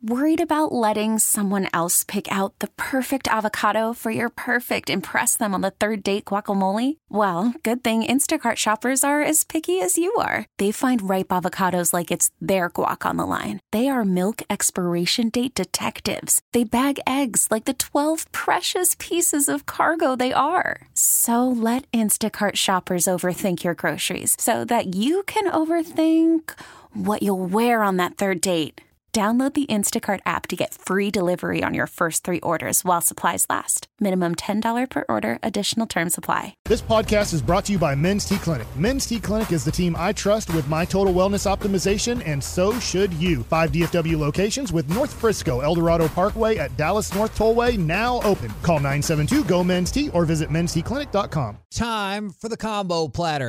Worried about letting someone else pick out the perfect avocado for your perfect impress them on the third date guacamole? Well, good thing Instacart shoppers are as picky as you are. They find ripe avocados like it's their guac on the line. They are milk expiration date detectives. They bag eggs like the 12 precious pieces of cargo they are. So let Instacart shoppers overthink your groceries so that you can overthink what you'll wear on that third date. Download the Instacart app to get free delivery on your first 3 orders while supplies last. Minimum $10 per order. Additional terms apply. This podcast is brought to you by Men's T Clinic. Men's T Clinic is the team I trust with my total wellness optimization, and so should you. 5 DFW locations with North Frisco, El Dorado Parkway at Dallas North Tollway now open. Call 972-GO-MEN'S-T or visit mensteclinic.com. Time for the combo platter,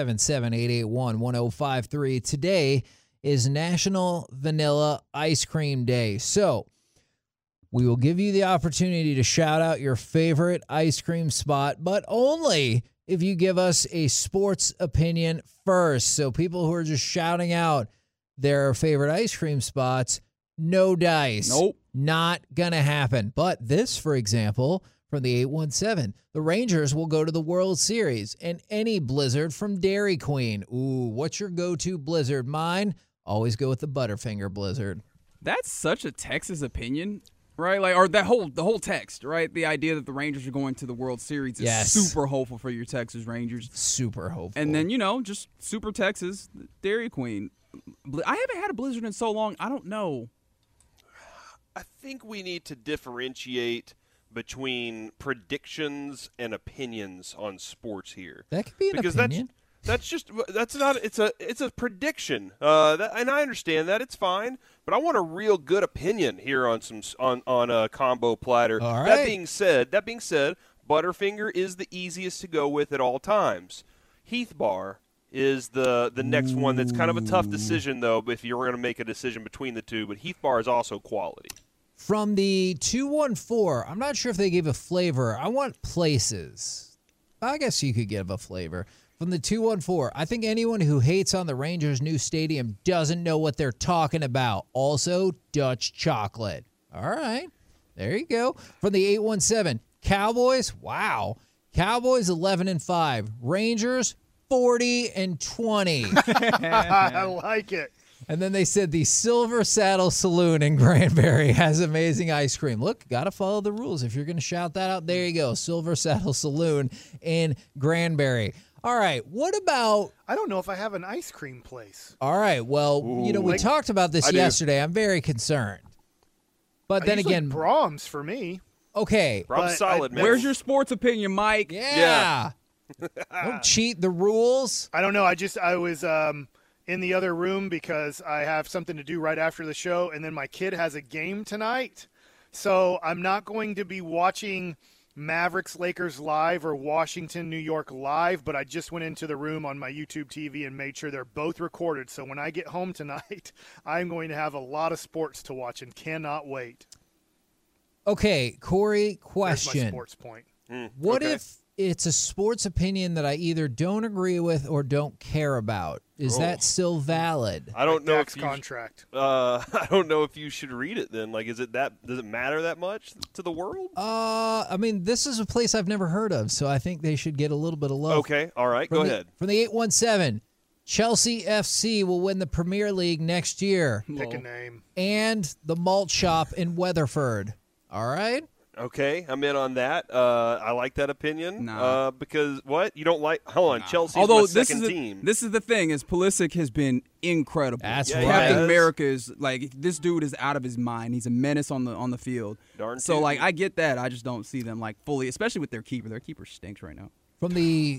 877-881-1053. Today is National Vanilla Ice Cream Day. So we will give you the opportunity to shout out your favorite ice cream spot, but only if you give us a sports opinion first. So people who are just shouting out their favorite ice cream spots, no dice. Nope. Not going to happen. But this, for example, from the 817, the Rangers will go to the World Series, and any Blizzard from Dairy Queen. Ooh, what's your go-to Blizzard? Mine? Always go with the Butterfinger Blizzard. That's such a Texas opinion, right? Like, or the whole text, right? The idea that the Rangers are going to the World Series is super hopeful for your Texas Rangers. Super hopeful. And then, just super Texas, Dairy Queen. I haven't had a Blizzard in so long, I don't know. I think we need to differentiate between predictions and opinions on sports here. That could be an opinion. It's a prediction. And I understand that, it's fine, but I want a real good opinion here on a combo platter. All right. That being said, Butterfinger is the easiest to go with at all times. Heath Bar is the next one that's kind of a tough decision though, if you're going to make a decision between the two, but Heath Bar is also quality. From the 214, I'm not sure if they gave a flavor. I want places. I guess you could give a flavor. From the 214, I think anyone who hates on the Rangers' new stadium doesn't know what they're talking about. Also, Dutch chocolate. All right. There you go. From the 817, Cowboys. Wow. Cowboys 11-5. Rangers 40-20. I like it. And then they said the Silver Saddle Saloon in Granbury has amazing ice cream. Look, got to follow the rules. If you're going to shout that out, there you go. Silver Saddle Saloon in Granbury. All right, what about... I don't know if I have an ice cream place. All right, well, we talked about this yesterday. I'm very concerned. But then again... Brahms for me. Okay. Brahms solid, man. Where's your sports opinion, Mike? Yeah. Don't cheat the rules. I don't know. I was in the other room because I have something to do right after the show, and then my kid has a game tonight. So I'm not going to be watching Mavericks Lakers live or Washington New York live, but I just went into the room on my YouTube TV and made sure they're both recorded. So when I get home tonight, I'm going to have a lot of sports to watch and cannot wait. Okay, Corey, question. There's my sports point. What if it's a sports opinion that I either don't agree with or don't care about? Is that still valid? I don't know if contract. I don't know if you should read it then. Like, does it matter that much to the world? I mean, this is a place I've never heard of, so I think they should get a little bit of love. Okay, all right, go ahead. From the 817, Chelsea FC will win the Premier League next year. Pick a name. And the Malt Shop in Weatherford. All right? Okay, I'm in on that. I like that opinion. Nah. Because what? You don't like? Hold on, Chelsea's Although my second team. This is the thing: is Pulisic has been incredible. That's right. Captain Yes. America is like, this dude is out of his mind. He's a menace on the field. Darn so tootin'. like, I get that. I just don't see them like fully, especially with their keeper. Their keeper stinks right now. From the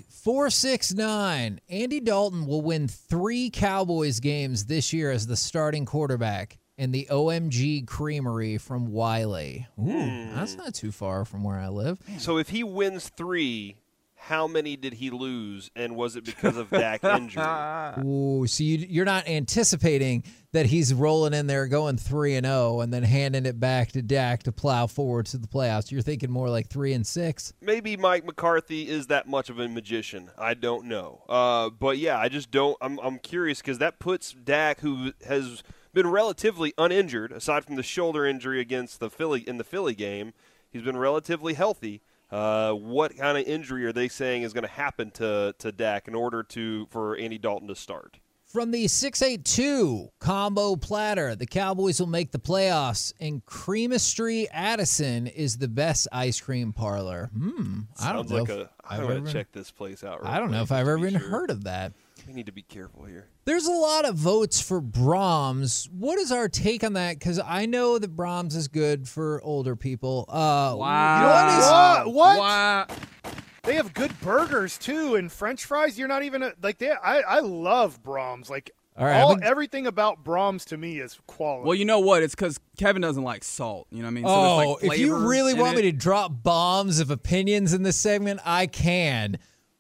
469, Andy Dalton will win 3 Cowboys games this year as the starting quarterback in the OMG Creamery from Wiley. Ooh, that's not too far from where I live. So if he wins 3, how many did he lose, and was it because of Dak injury? Ooh, so you're not anticipating that he's rolling in there going 3-0 and then handing it back to Dak to plow forward to the playoffs. You're thinking more like 3-6. Maybe Mike McCarthy is that much of a magician. I don't know. But yeah, I just don't. I'm curious because that puts Dak, who has been relatively uninjured, aside from the shoulder injury against the Philly game. He's been relatively healthy. What kind of injury are they saying is going to happen to Dak in order for Andy Dalton to start? From the 682 combo platter, the Cowboys will make the playoffs, and Creamistry Addison is the best ice cream parlor. I don't know. I'm going to check this place out. I don't know if I've ever even heard of that. We need to be careful here. There's a lot of votes for Brahms. What is our take on that? Because I know that Brahms is good for older people. Wow. What? They have good burgers too, and French fries. You're not even I love Brahms. Like all right, everything about Brahms to me is quality. Well, you know what? It's because Kevin doesn't like salt. You know what I mean? So there's, like, if you really want me to drop bombs of opinions in this segment, I can.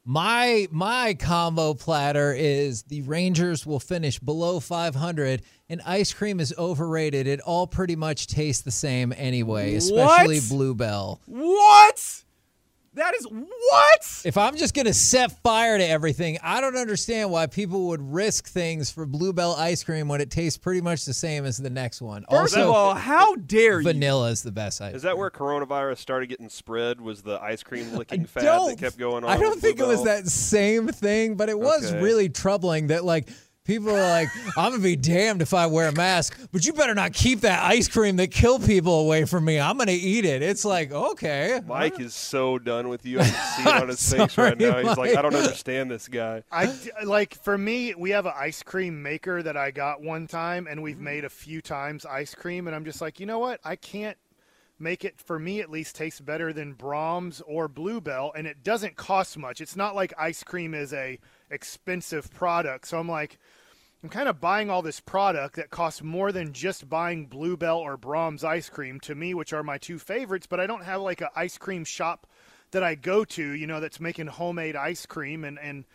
My combo platter is the Rangers will finish below 500, and ice cream is overrated. It all pretty much tastes the same anyway, especially Bluebell. What? That is what? If I'm just going to set fire to everything, I don't understand why people would risk things for Bluebell ice cream when it tastes pretty much the same as the next one. First of all, how dare you? Vanilla is the best ice cream. Is that where coronavirus started getting spread, was the ice cream licking fad that kept going on? I don't think it was that same thing, but it was really troubling that, like, people are like, I'm going to be damned if I wear a mask, but you better not keep that ice cream that kill people away from me. I'm going to eat it. It's like, okay. Mike is so done with you. I can see it on his face right now. He's like, I don't understand this guy. For me, we have an ice cream maker that I got one time, and we've made a few times ice cream, and I'm just like, you know what? I can't make it, for me at least, taste better than Brahms or Bluebell, and it doesn't cost much. It's not like ice cream is a expensive product. So I'm like, I'm kind of buying all this product that costs more than just buying Bluebell or Brahms ice cream to me, which are my two favorites, but I don't have like an ice cream shop that I go to, that's making homemade ice cream. And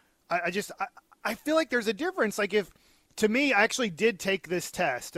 I feel like there's a difference. Like to me, I actually did take this test.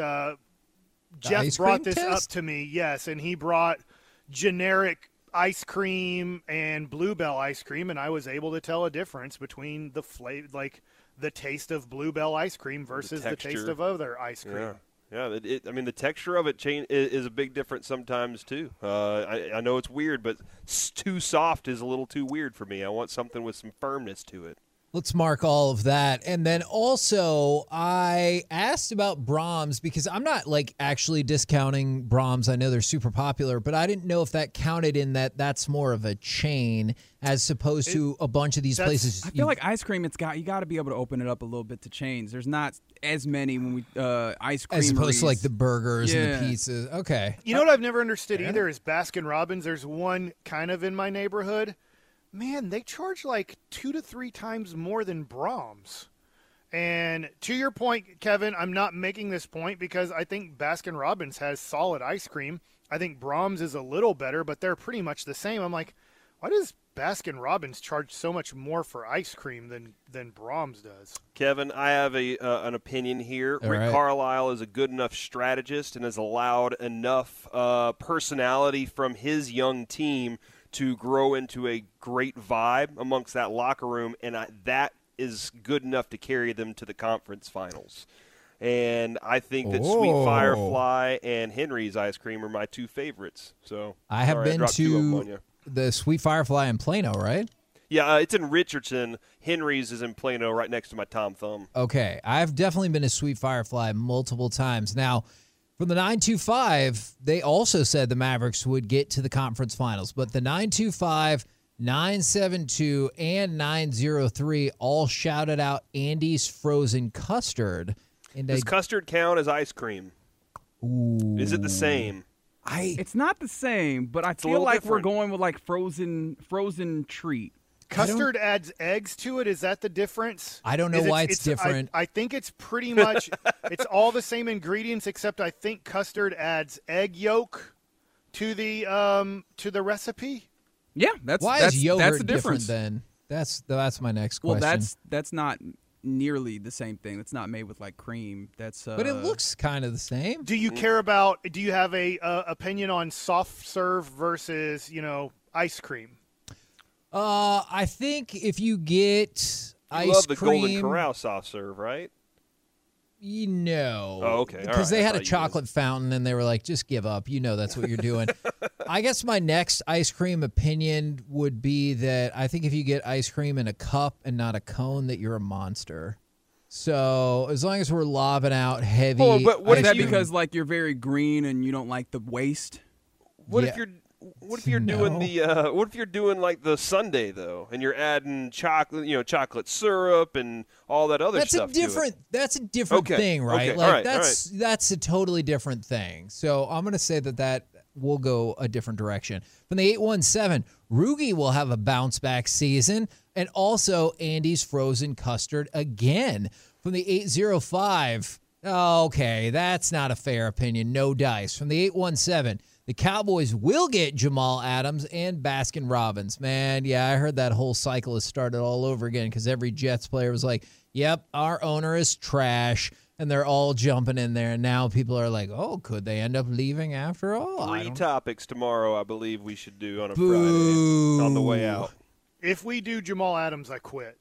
Jeff brought this up to me. Yes. And he brought generic ice cream and Bluebell ice cream, and I was able to tell a difference between the flavor, like the taste of Bluebell ice cream versus the taste of other ice cream. Yeah. The texture of it is a big difference sometimes too. I know it's weird, but too soft is a little too weird for me. I want something with some firmness to it. Let's mark all of that. And then also, I asked about Brahms because I'm not like actually discounting Brahms. I know they're super popular, but I didn't know if that counted in that's more of a chain as opposed to a bunch of these places. I feel like ice cream, you got to be able to open it up a little bit to chains. There's not as many when we ice cream as opposed to like the burgers and the pizzas. Okay. You know what I've never understood either is Baskin Robbins. There's one kind of in my neighborhood. Man, they charge like 2 to 3 times more than Brahms. And to your point, Kevin, I'm not making this point because I think Baskin Robbins has solid ice cream. I think Brahms is a little better, but they're pretty much the same. I'm like, why does Baskin Robbins charge so much more for ice cream than Brahms does? Kevin, I have an opinion here. Rick Carlisle is a good enough strategist and has allowed enough personality from his young team to grow into a great vibe amongst that locker room, and that is good enough to carry them to the conference finals. And I think that Sweet Firefly and Henry's ice cream are my two favorites. So I have been to the Sweet Firefly in Plano, right? Yeah, it's in Richardson. Henry's is in Plano, right next to my Tom Thumb. Okay, I've definitely been to Sweet Firefly multiple times. Now, from the 925, they also said the Mavericks would get to the conference finals, but the 925, 972, and 903 all shouted out Andy's frozen custard. And does custard count as ice cream? Ooh. Is it the same? It's not the same, but I feel like we're going with like frozen treat. Custard adds eggs to it. Is that the difference? I don't know why it's different. I think it's pretty much it's all the same ingredients, except I think custard adds egg yolk to the recipe. Yeah, that's yogurt that's the difference. Then that's my next question. Well, that's not nearly the same thing. It's not made with like cream. But it looks kind of the same. Do you care about? Do you have a opinion on soft serve versus ice cream? I think if you get ice cream, you love the Golden Corral soft serve, right? No. Oh, okay. All Because right. they I had a thought you chocolate fountain, and they were like, just give up. You know that's what you're doing. I guess my next ice cream opinion would be that I think if you get ice cream in a cup and not a cone, that you're a monster. So as long as we're lobbing out heavy. Oh, but what Is if that you- because like you're very green and you don't like the waste? What Yeah. if you're doing what if you're doing like the sundae though, and you're adding chocolate, chocolate syrup and all that other stuff to it? That's a different Okay, thing, right? okay, Like all right, that's a totally different thing. So I'm gonna say that will go a different direction. From the 817, Rugi will have a bounce back season, and also Andy's frozen custard again. From the 805, okay, that's not a fair opinion. No dice. From the 817. The Cowboys will get Jamal Adams and Baskin Robbins. Man, yeah, I heard that whole cycle has started all over again because every Jets player was like, yep, our owner is trash, and they're all jumping in there. And now people are like, oh, could they end up leaving after all? I 3 don't- topics tomorrow, I believe we should do on a Boo. Friday on the way out. If we do Jamal Adams, I quit.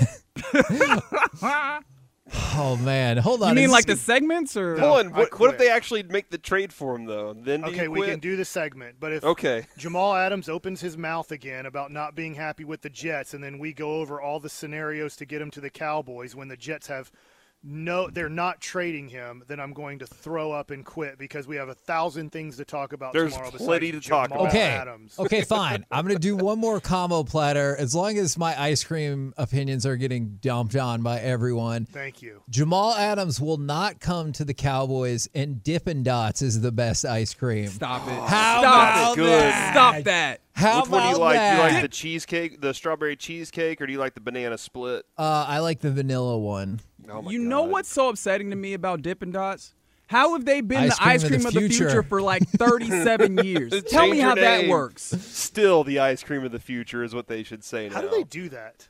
Oh, man. Hold on. You mean Is like this- the segments or? Hold on, I what quit. if they actually make the trade for him though? Then do Okay, you we quit? can do the segment. But if Okay. Jamal Adams opens his mouth again about not being happy with the Jets, and then we go over all the scenarios to get him to the Cowboys when the Jets have they're not trading him, then I'm going to throw up and quit because we have 1,000 things to talk about There's tomorrow. plenty besides to talk Jamal about. Okay. Adams. Okay, fine. I'm going to do one more combo platter as long as my ice cream opinions are getting dumped on by everyone. Thank you. Jamal Adams will not come to the Cowboys, and Dippin' Dots is the best ice cream. Stop it. How Stop about it. good. that? Stop that. How Which one do you about like? Do you that? like the cheesecake, the strawberry cheesecake, or do you like the banana split? I like the vanilla one. Oh my You know God. what's so upsetting to me about Dippin' Dots? How have they been Ice the ice cream of the future for like 37 years? Tell Change me your how that name. works. Still, the ice cream of the future is what they should say now. How do they do that?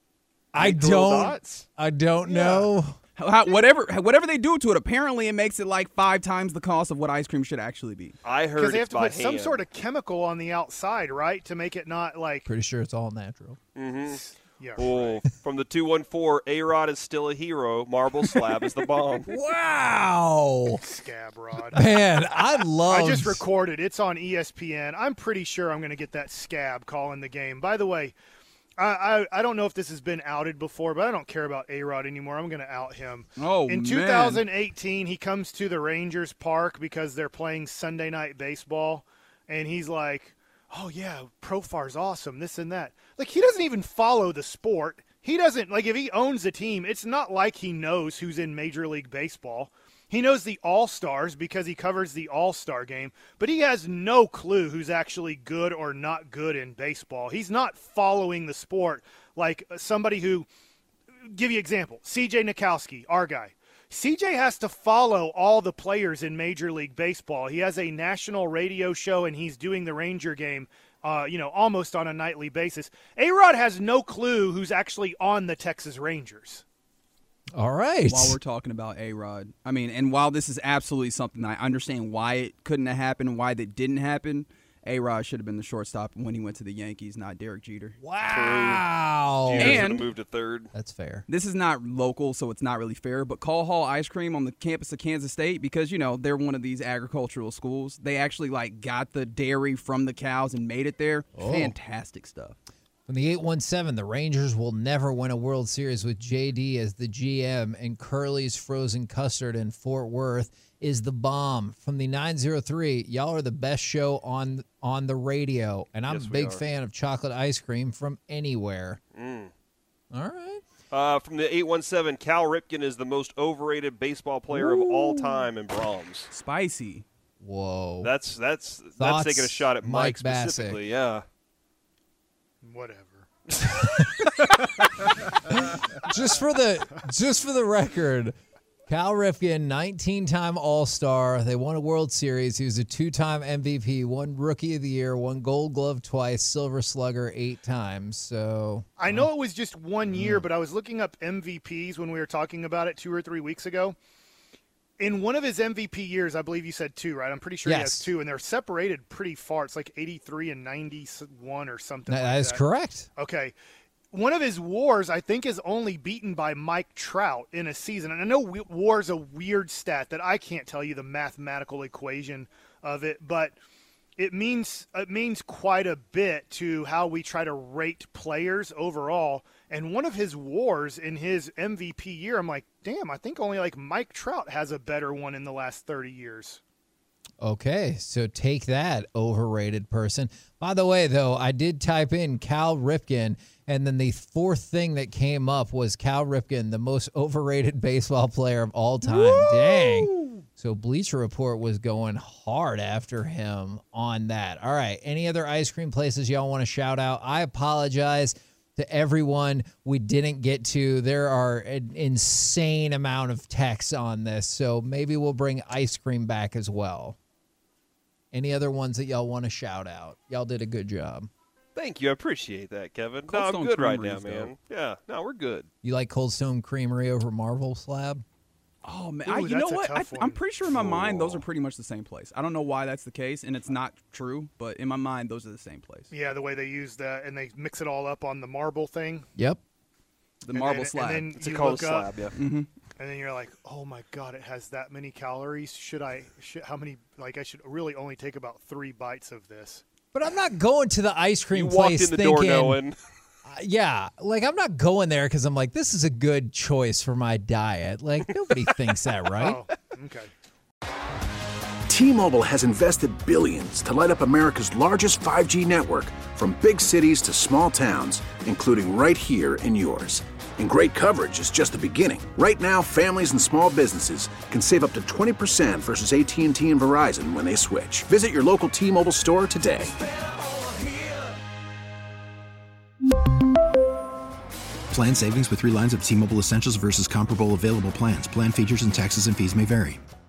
I Little don't. dots? I don't know. Whatever they do to it, apparently it makes it like 5 times the cost of what ice cream should actually be. I heard Because they have it's to by put some hand. sort of chemical on the outside, right, to make it not like Pretty sure it's all natural. yeah. Oh, from the 214, A-Rod is still a hero. Marble slab is the bomb. Wow, Scab rod. man, I love. I just recorded. It's on ESPN. I'm pretty sure I'm going to get that scab calling the game. By the way, I don't know if this has been outed before, but I don't care about A-Rod anymore. I'm going to out him. Oh, In man. 2018, he comes to the Rangers Park because they're playing Sunday Night Baseball, and he's like, oh, yeah, Profar's awesome, this and that. Like, he doesn't even follow the sport. He doesn't, like, if he owns a team, it's not like he knows who's in Major League Baseball. He knows the All-Stars because he covers the All-Star game, but he has no clue who's actually good or not good in baseball. He's not following the sport like somebody who, give you an example, C.J. Nikowski, our guy. CJ has to follow all the players in Major League Baseball. He has a national radio show, and he's doing the Ranger game, almost on a nightly basis. A-Rod has no clue who's actually on the Texas Rangers. All right. While we're talking about A-Rod, I mean, and while this is absolutely something I understand why it couldn't have happened, why that didn't happen, A-Rod should have been the shortstop when he went to the Yankees, not Derek Jeter. Wow. Jeter should have And- moved to third. That's fair. This is not local, so it's not really fair, but Call Hall Ice Cream on the campus of Kansas State, because, they're one of these agricultural schools, they actually, got the dairy from the cows and made it there. Oh. Fantastic stuff. From the 817, the Rangers will never win a World Series with JD as the GM, and Curly's Frozen Custard in Fort Worth is the bomb. From the 903, y'all are the best show on the radio, and I'm Yes, a we big are. fan of chocolate ice cream from anywhere. All right. From the 817, Cal Ripken is the most overrated baseball player of all time in Brahms. Spicy. Whoa. That's Thoughts, taking a shot at Mike Mike Bassick. specifically. Yeah. Whatever. just for the record, Cal Ripken, 19-time All-Star. They won a World Series. He was a 2-time MVP, won Rookie of the Year, won Gold Glove twice, Silver Slugger 8 times. So I know it was just 1 year, but I was looking up MVPs when we were talking about it 2 or 3 weeks ago. In one of his MVP years, I believe you said 2, right? I'm pretty sure he has Yes. 2, and they're separated pretty far. It's like 83 and 91 or something like that is correct. Okay. one of his WARs, I think, is only beaten by Mike Trout in a season. And I know WAR is a weird stat that I can't tell you the mathematical equation of it, but it means quite a bit to how we try to rate players overall. And one of his WARs in his MVP year, I'm like, damn, I think only like Mike Trout has a better one in the last 30 years. Okay, so take that, overrated person. By the way, though, I did type in Cal Ripken, and then the fourth thing that came up was Cal Ripken, the most overrated baseball player of all time. Woo! Dang. So Bleacher Report was going hard after him on that. All right, any other ice cream places y'all want to shout out? I apologize to everyone we didn't get to. There are an insane amount of texts on this, so maybe we'll bring ice cream back as well. Any other ones that y'all want to shout out? Y'all did a good job. Thank you. I appreciate that, Kevin. Cold No, Stone I'm good right Creamery now, man. Yeah, no, we're good. You like Cold Stone Creamery over Marvel Slab? Oh, man. Ooh, You know that's a what? tough I'm one. pretty sure in my mind those are pretty much the same place. I don't know why that's the case, and it's not true, but in my mind, those are the same place. Yeah, the way they use that, and they mix it all up on the marble thing. Yep. The marble and slab. then It's a you cold look slab, up, yeah. Mm-hmm. and then you're like, oh my God, it has that many calories. How many, like I should really only take about 3 bites of this. But I'm not going to the ice cream You walked place in the thinking, door knowing. yeah, like I'm not going there because I'm like, this is a good choice for my diet. Like nobody thinks that, right? Oh, okay. T-Mobile has invested billions to light up America's largest 5G network, from big cities to small towns, including right here in yours. And great coverage is just the beginning. Right now, families and small businesses can save up to 20% versus AT&T and Verizon when they switch. Visit your local T-Mobile store today. Plan savings with 3 lines of T-Mobile Essentials versus comparable available plans. Plan features and taxes and fees may vary.